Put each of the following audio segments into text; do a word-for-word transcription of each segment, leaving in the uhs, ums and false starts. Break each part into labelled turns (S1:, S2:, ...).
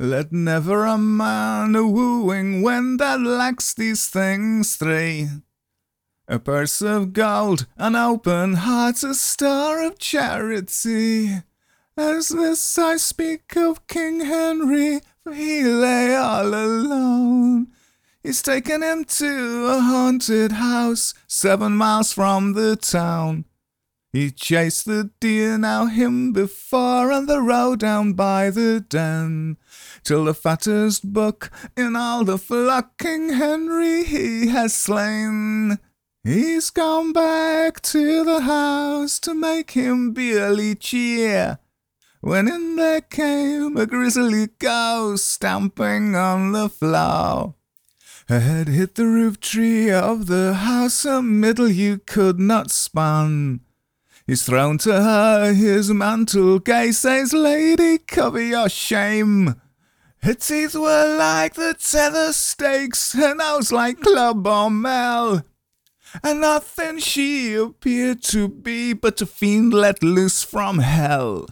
S1: Let never a man a wooing when that lacks these things three: a purse of gold, an open heart, a star of charity. As this I speak of King Henry, for he lay all alone. He's taken him to a haunted house, seven miles from the town. He chased the deer, now him before, on the road down by the den, till the fattest buck in all the flock King Henry he has slain. He's gone back to the house to make him beerly cheer, when in there came a grisly ghost stamping on the floor. Her head hit the roof tree of the house, her middle you could not span. He's thrown to her his mantle, gay says, "Lady, cover your shame." Her teeth were like the tether stakes, her nose like club or mel, and nothing she appeared to be but a fiend let loose from hell.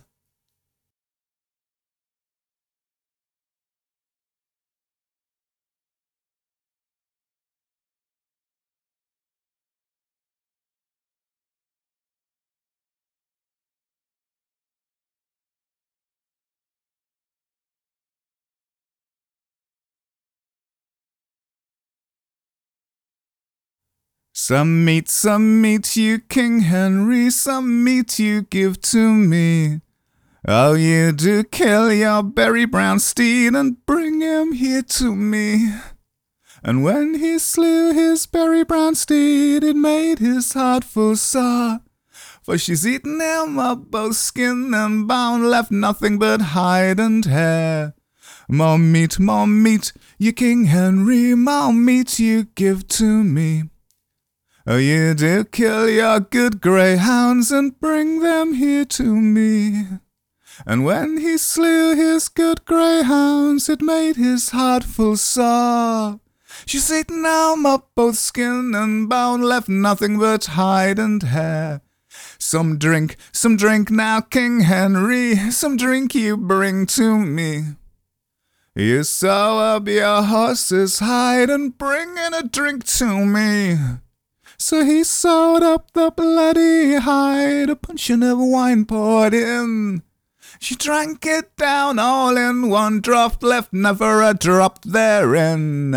S1: Some meat, some meat you, King Henry, some meat you give to me. Oh, you do kill your berry brown steed and bring him here to me. And when he slew his berry brown steed, it made his heart full sore, for she's eaten him up both skin and bone, left nothing but hide and hair. More meat, more meat, you King Henry, more meat you give to me. Oh, you do kill your good greyhounds and bring them here to me. And when he slew his good greyhounds, it made his heart full sore. She's eaten them up both skin and bone, left nothing but hide and hair. Some drink, some drink now, King Henry, some drink you bring to me. You sew up your horse's hide and bring in a drink to me. So he sewed up the bloody hide, a puncheon of wine poured in. She drank it down all in one draught, left never a drop therein.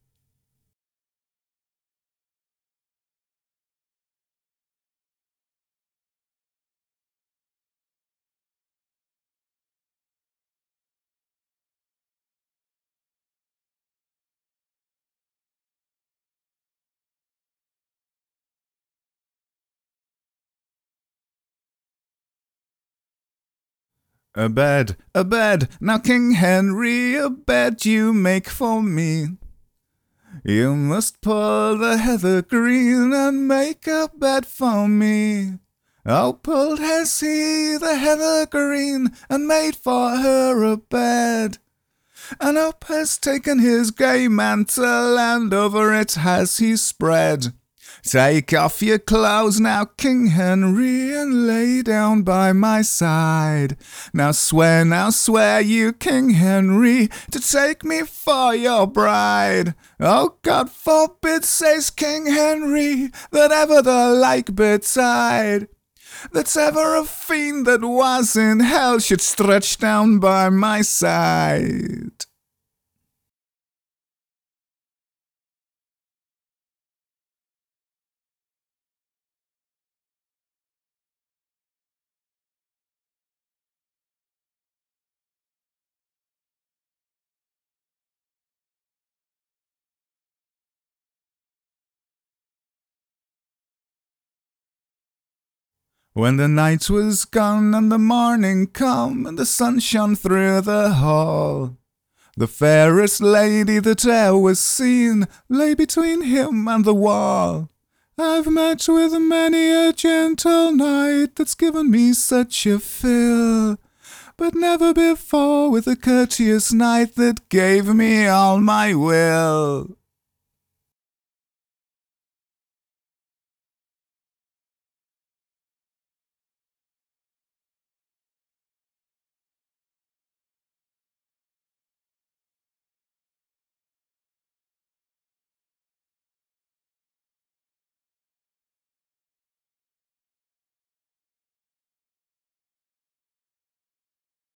S1: A bed, a bed, now King Henry, a bed you make for me. You must pull the heather green and make a bed for me. Oh, pulled has he the heather green and made for her a bed, and up has taken his gay mantle and over it has he spread. Take off your clothes now, King Henry, and lay down by my side. Now swear, now swear you, King Henry, to take me for your bride. Oh, God forbid, says King Henry, that ever the like betide, that ever a fiend that was in hell should stretch down by my side. When the night was gone and the morning come and the sun shone through the hall, the fairest lady that e'er was seen lay between him and the wall. I've met with many a gentle knight that's given me such a fill, but never before with a courteous knight that gave me all my will.